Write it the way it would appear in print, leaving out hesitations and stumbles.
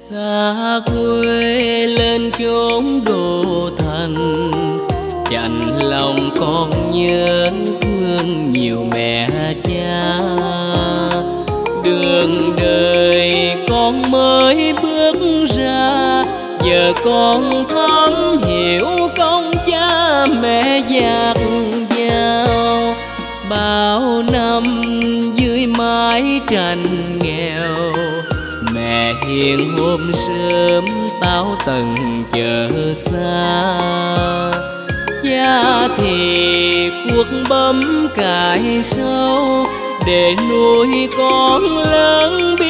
Xa quê lên chốn đô thành, chạnh lòng con nhớ thương nhiều mẹ cha. Đường đời con mới bước ra, giờ con thấm hiểu công cha mẹ dạt dào. Bao năm dưới mái tranh nghèo, mẹ hiền hôm sớm táo tần chờ xa. Cha thì cuốc bấm cài sâu để nuôi con lớn biết